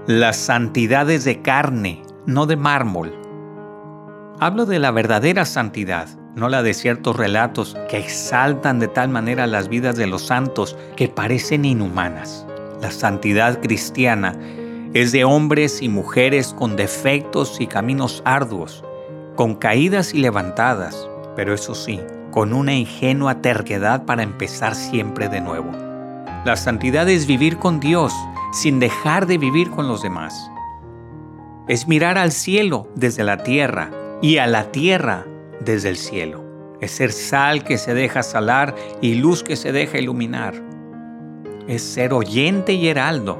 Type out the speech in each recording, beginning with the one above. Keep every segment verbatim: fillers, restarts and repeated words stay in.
La santidad es de carne, no de mármol. Hablo de la verdadera santidad, no la de ciertos relatos que exaltan de tal manera las vidas de los santos que parecen inhumanas. La santidad cristiana es de hombres y mujeres con defectos y caminos arduos, con caídas y levantadas, pero eso sí, con una ingenua terquedad para empezar siempre de nuevo. La santidad es vivir con Dios sin dejar de vivir con los demás. Es mirar al cielo desde la tierra y a la tierra desde el cielo. Es ser sal que se deja salar y luz que se deja iluminar. Es ser oyente y heraldo,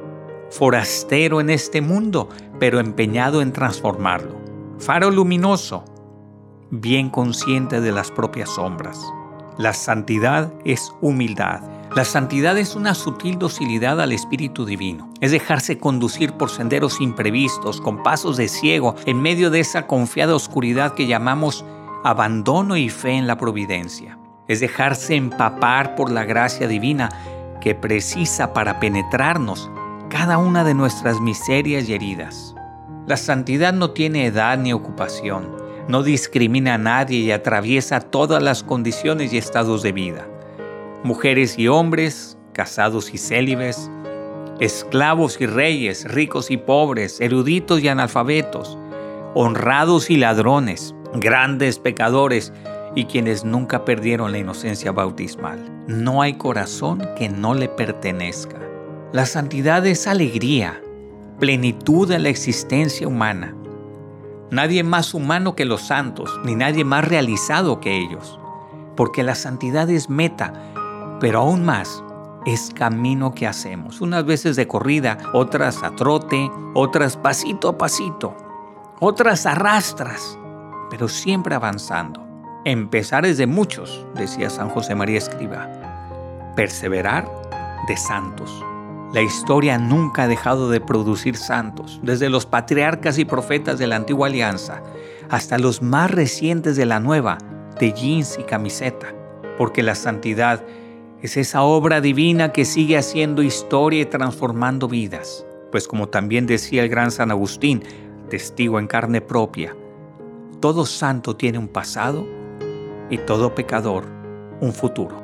forastero en este mundo, pero empeñado en transformarlo. Faro luminoso, bien consciente de las propias sombras. La santidad es humildad. La santidad es una sutil docilidad al Espíritu Divino. Es dejarse conducir por senderos imprevistos, con pasos de ciego, en medio de esa confiada oscuridad que llamamos abandono y fe en la providencia. Es dejarse empapar por la gracia divina que precisa para penetrarnos cada una de nuestras miserias y heridas. La santidad no tiene edad ni ocupación, no discrimina a nadie y atraviesa todas las condiciones y estados de vida. Mujeres y hombres, casados y célibes, esclavos y reyes, ricos y pobres, eruditos y analfabetos, honrados y ladrones, grandes pecadores y quienes nunca perdieron la inocencia bautismal. No hay corazón que no le pertenezca. La santidad es alegría, plenitud de la existencia humana. Nadie más humano que los santos, ni nadie más realizado que ellos, porque la santidad es meta, pero aún más es camino que hacemos, unas veces de corrida, otras a trote, otras pasito a pasito, otras a rastras, pero siempre avanzando. Empezar es de muchos, decía San José María Escrivá. Perseverar de santos. La historia nunca ha dejado de producir santos, desde los patriarcas y profetas de la antigua alianza hasta los más recientes de la nueva, de jeans y camiseta, porque la santidad es esa obra divina que sigue haciendo historia y transformando vidas. Pues como también decía el gran San Agustín, testigo en carne propia, todo santo tiene un pasado y todo pecador un futuro.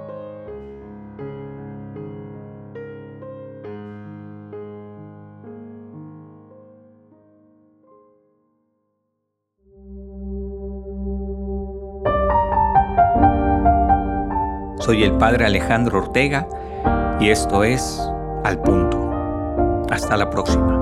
Soy el Padre Alejandro Ortega y esto es Al Punto. Hasta la próxima.